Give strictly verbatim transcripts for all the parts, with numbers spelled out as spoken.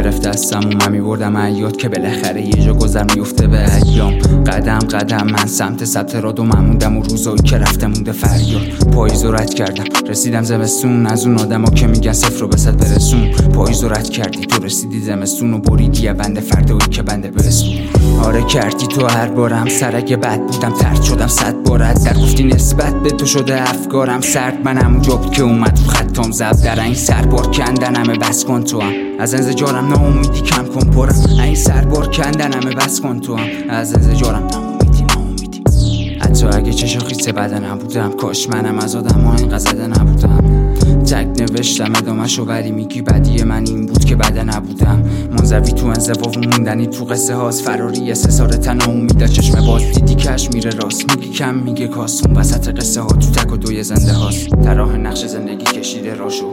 گرفته از سمومم میبردم ایاد که بالاخره یه جا گذر میفته به ایام. قدم قدم من سمت ثبت رادو موندم و روزایی که رفته مونده فریاد. پاییز رو رد کردم رسیدم زمستون، از اون آدما که میگن صفر رو به صد برسون. پاییز رو رد کردی تو رسیدی زمستون و بریدی بنده فردایی که بنده برسون. آره کردی تو هر بارم سرک بد بودم ترد شدم صد بارت در گفتی نسبت به تو شده افکارم سرد. من همونجا بود که اومد تو خطام زب در این سربار کندن همه بس کن تو هم از انزجارم ناامیدی کم کن پرم این سربار کندن همه بس کن تو هم از انزجارم ناامیدی ناامیدی. حتی اگه چشا خیسه بده نبودم کاش منم از آدم ها اینقدر زده نبودم. تک نوشتم ادامه‌شو ولی میگی بدی من این بود که بده نبودم. منزوی تو انزوا و موندنی تو قصه هاست فراری سه سال تنها امیده چشم باز دیدی کش میره راست میگی کم میگه کاس اون وسط قصه ها تو تک و دوی زنده هاست. طراح نقش زندگی کشیده راشو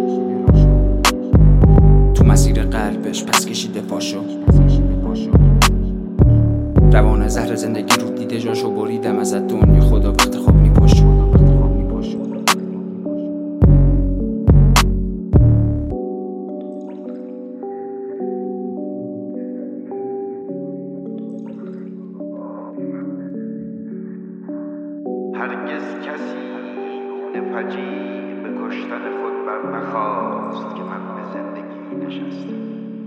تو مسیر قلبش پس کشیده پاشو روان زهر زندگی رو دیده جاشو بریدم ازت دنیا خدا وقت خواب میپاشو. هرگز کسی نپجی به کشتن خود بر نخواست که من به زندگی نشستم.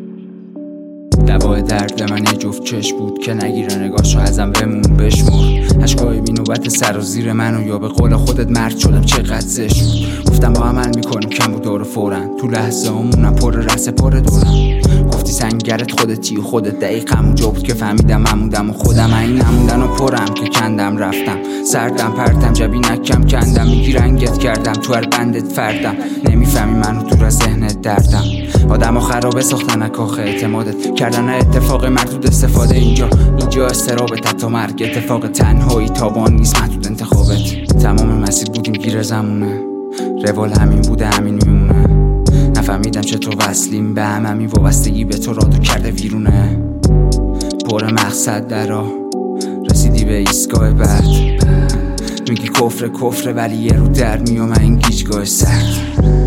دوای درد من یه جفت چش بود که نگیره نگاهشو ازم بمون بشمر. عشقای بی نوبت سر و زیر منو یا به قول خودت مرد شدم چقدر زشت بود. گفتم با عمل میکنیم کم و دور فورن تو لحظه همونم پر رسه پر دورم. گفتی سنگرت خودتی و خودت دقیقم اونجا بود که فهمیدم هموندم و خودم این هموندن و پرم که کندم رفتم سردم پرتم جبی نکم کندم میگی رنگت کردم تو هر بندت فردم نمیفهمی منو دور از ذهنت دردم. آدم ها خرابه ساختن کاخ اعتمادت کردن اتفاق مردود استفاده اینجا اینجا استرابت حتی مرگ اتفاق تنهایی تابان نیست محدود انتخابت. تمام مسیر بودیم گیر زمونه روال همین بوده همین میمونه. نفهمیدم چطور وصلیم به هم همین وابستگی به تو رادو کرده ویرونه. پر مقصد در راه رسیدی به ایستگاه بعد میگی کفر کفر ولی یه رو در میام این گیجگاه سرد.